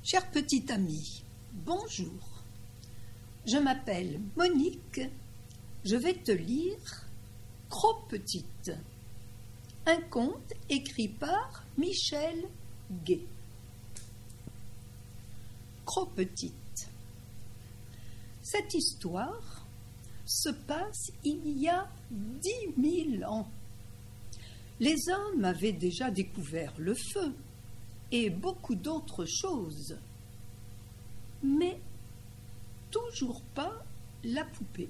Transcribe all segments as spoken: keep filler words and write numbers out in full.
Chère petite amie, bonjour. Je m'appelle Monique. Je vais te lire Croc-Petite, un conte écrit par Michel Gay. Croc-Petite. Cette histoire se passe il y a dix mille ans. Les hommes avaient déjà découvert le feu et beaucoup d'autres choses, mais toujours pas la poupée.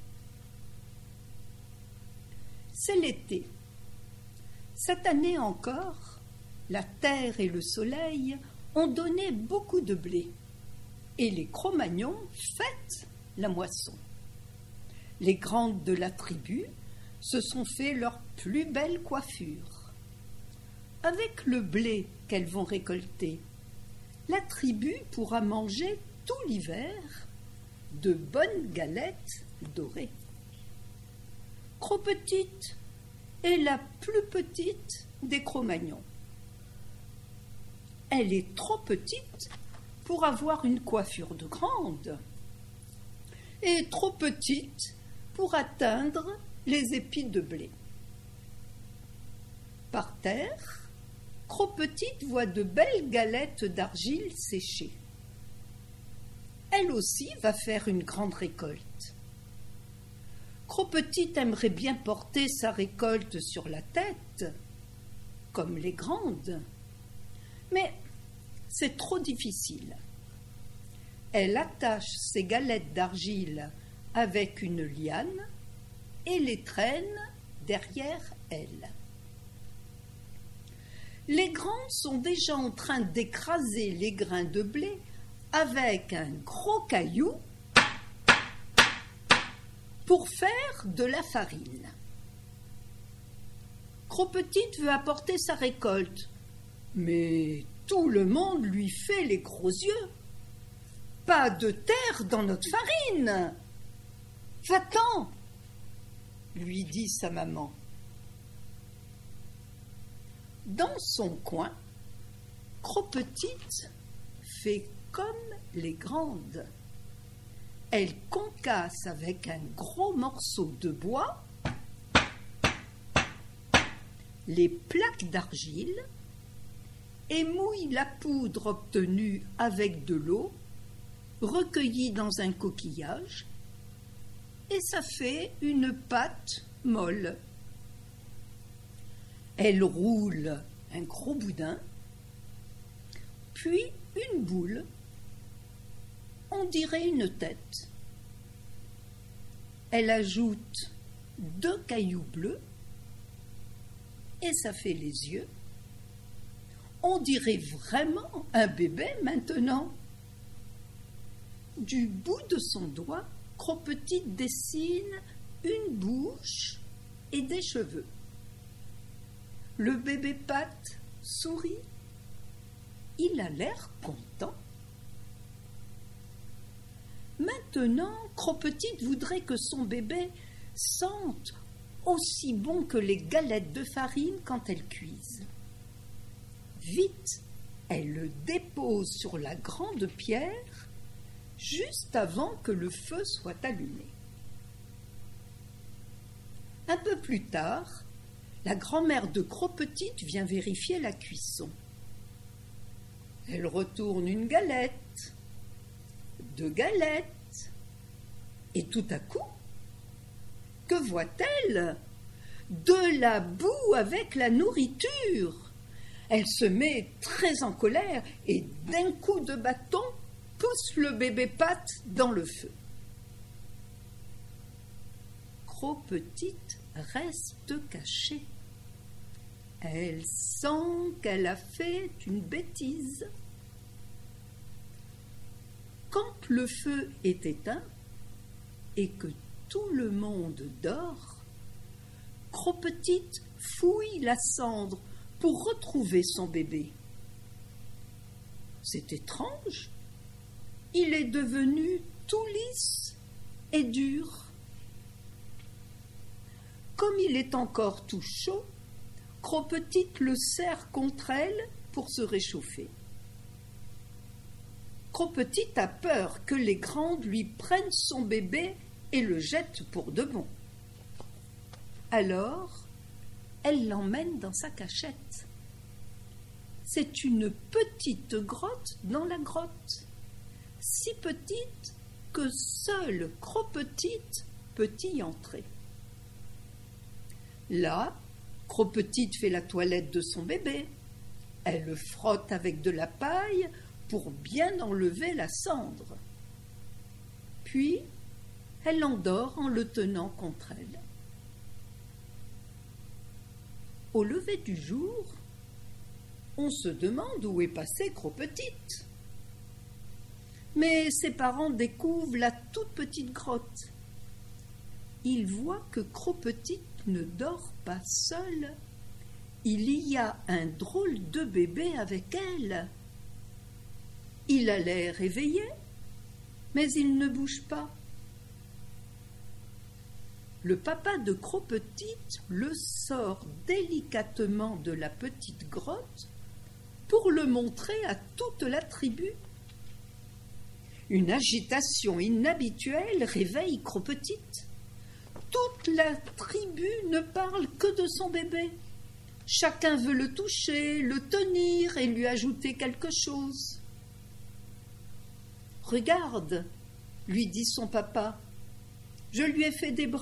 C'est l'été. Cette année encore, la terre et le soleil ont donné beaucoup de blé, et les Cro-Magnons fêtent la moisson. Les grandes de la tribu se sont fait leur plus belle coiffure. Avec le blé qu'elles vont récolter, la tribu pourra manger tout l'hiver de bonnes galettes dorées. Croc-Petite est la plus petite des Cro-Magnons. Elle est trop petite pour avoir une coiffure de grande et trop petite pour atteindre les épis de blé. Par terre, Croc-Petite voit de belles galettes d'argile séchées. Elle aussi va faire une grande récolte. Croc-Petite aimerait bien porter sa récolte sur la tête, comme les grandes, mais c'est trop difficile. Elle attache ses galettes d'argile avec une liane et les traîne derrière elle. Les grands sont déjà en train d'écraser les grains de blé avec un gros caillou pour faire de la farine. Croc-Petite veut apporter sa récolte, mais tout le monde lui fait les gros yeux. Pas de terre dans notre farine. Va-t'en, lui dit sa maman. Dans son coin, Croc-Petite fait comme les grandes. Elle concasse avec un gros morceau de bois les plaques d'argile et mouille la poudre obtenue avec de l'eau recueillie dans un coquillage, et ça fait une pâte molle. Elle roule un gros boudin, puis une boule. On dirait une tête. Elle ajoute deux cailloux bleus et ça fait les yeux. On dirait vraiment un bébé maintenant. Du bout de son doigt, Croc-Petite dessine une bouche et des cheveux. Le bébé Patte sourit. Il a l'air content. Maintenant, Croc-Petite voudrait que son bébé sente aussi bon que les galettes de farine quand elles cuisent. Vite, elle le dépose sur la grande pierre juste avant que le feu soit allumé. Un peu plus tard, la grand-mère de Croc-Petite vient vérifier la cuisson. Elle retourne une galette, deux galettes, et tout à coup, que voit-elle? De la boue avec la nourriture. Elle se met très en colère et d'un coup de bâton pousse le bébé Patte dans le feu. Croc-Petite reste cachée. Elle sent qu'elle a fait une bêtise. Quand le feu est éteint et que tout le monde dort, Croc-Petite fouille la cendre pour retrouver son bébé. C'est étrange. Il est devenu tout lisse et dur. Comme il est encore tout chaud, Croc-Petite le serre contre elle pour se réchauffer. Cro-Petite a peur que les grandes lui prennent son bébé et le jettent pour de bon. Alors, elle l'emmène dans sa cachette. C'est une petite grotte dans la grotte, si petite que seule Cro-Petite peut y entrer. Là, Cro-Petite fait la toilette de son bébé. Elle le frotte avec de la paille pour bien enlever la cendre. Puis, elle l'endort en le tenant contre elle. Au lever du jour, on se demande où est passée Cro-Petite. Mais ses parents découvrent la toute petite grotte. Ils voient que Cro-Petite ne dort pas seule. Il y a un drôle de bébé avec elle. Il a l'air éveillé, mais il ne bouge pas. Le papa de Cro-Petite le sort délicatement de la petite grotte pour le montrer à toute la tribu. Une agitation inhabituelle réveille Cro-Petite. Toute la tribu ne parle que de son bébé. Chacun veut le toucher, le tenir et lui ajouter quelque chose. « Regarde, lui dit son papa, je lui ai fait des bras. »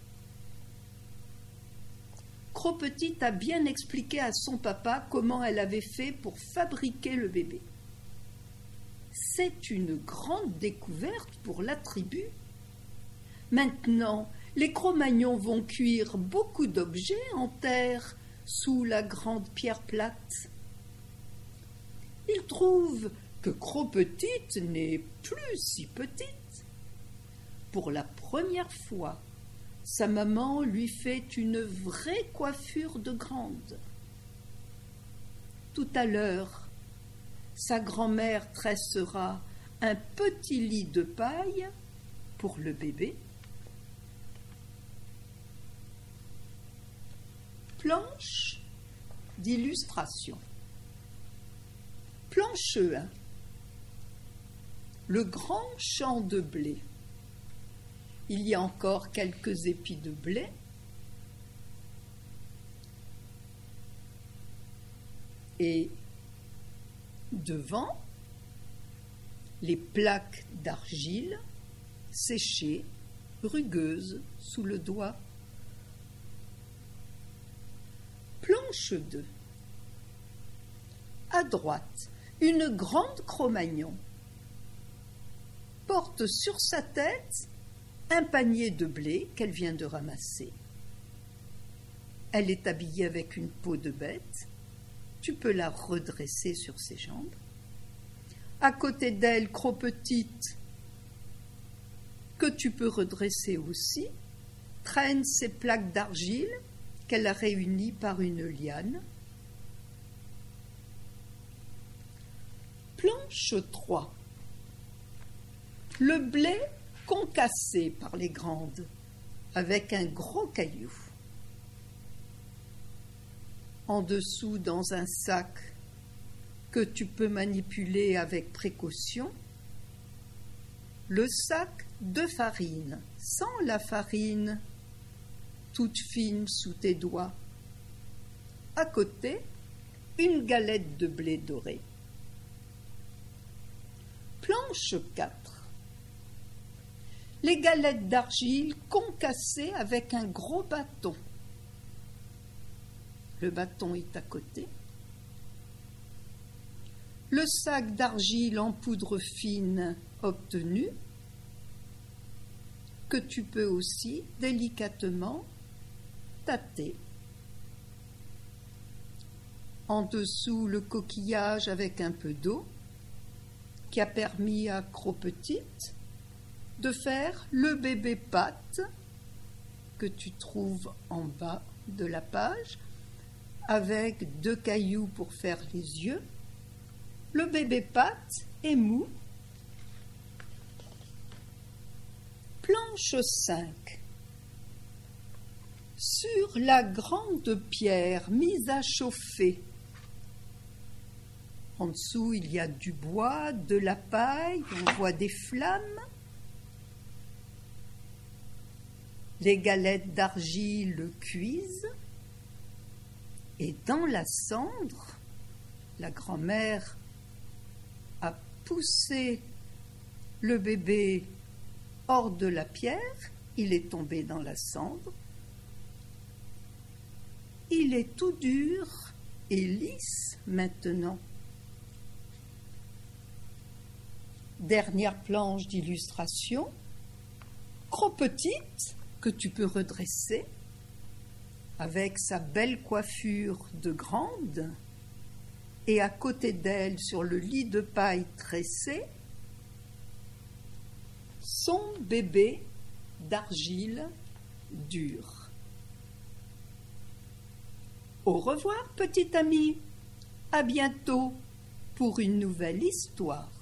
Cro-Petite a bien expliqué à son papa comment elle avait fait pour fabriquer le bébé. C'est une grande découverte pour la tribu. Maintenant, les Cro-Magnons vont cuire beaucoup d'objets en terre sous la grande pierre plate. Ils trouvent que Cro-Petite n'est plus si petite. Pour la première fois, sa maman lui fait une vraie coiffure de grande. Tout à l'heure, sa grand-mère tressera un petit lit de paille pour le bébé. Planche d'illustration. Planche un. Le grand champ de blé. Il y a encore quelques épis de blé. Et devant, les plaques d'argile séchées, rugueuses sous le doigt. Planche deux. À droite, une grande Cro-Magnon porte sur sa tête un panier de blé qu'elle vient de ramasser. Elle est habillée avec une peau de bête. Tu peux la redresser sur ses jambes. À côté d'elle, Cro-Petite, que tu peux redresser aussi, traîne ses plaques d'argile qu'elle a réunies par une liane. Planche trois. Le blé concassé par les grandes, avec un gros caillou. En dessous, dans un sac que tu peux manipuler avec précaution, le sac de farine, sans la farine, toute fine sous tes doigts. À côté, une galette de blé doré. Planche quatre. Les galettes d'argile concassées avec un gros bâton. Le bâton est à côté. Le sac d'argile en poudre fine obtenu, que tu peux aussi délicatement tâter. En dessous, le coquillage avec un peu d'eau qui a permis à Cro-Petite de faire le bébé pâte que tu trouves en bas de la page, avec deux cailloux pour faire les yeux. Le bébé pâte est mou. Planche cinq. Sur la grande pierre mise à chauffer, En dessous, il y a du bois, de la paille, on voit des flammes. Les galettes d'argile cuisent. Et dans la cendre, la grand-mère a poussé le bébé hors de la pierre. Il est tombé dans la cendre. Il est tout dur et lisse maintenant. Dernière planche d'illustration, trop petite, que tu peux redresser, avec sa belle coiffure de grande, et à côté d'elle, sur le lit de paille tressé, son bébé d'argile dure. Au revoir, petit ami. À bientôt pour une nouvelle histoire.